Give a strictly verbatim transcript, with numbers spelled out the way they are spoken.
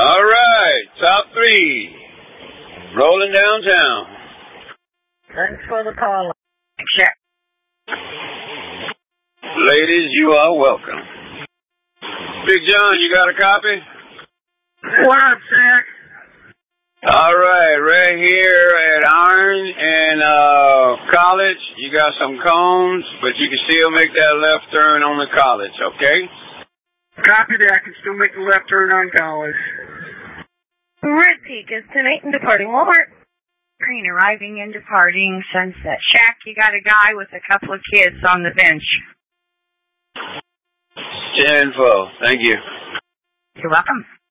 All right, top three. Rolling downtown. Thanks for the call. Check. Ladies, you are welcome. Big John, you got a copy? What up, Zach? All right, right here at Iron and uh, College, you got some cones, but you can still make that left turn on the College, okay? Copy that. I can still make the left turn on College. Red Peak is ten eight and departing Walmart. Green arriving and departing Sunset Shack. You got a guy with a couple of kids on the bench. ten four. Thank you. You're welcome.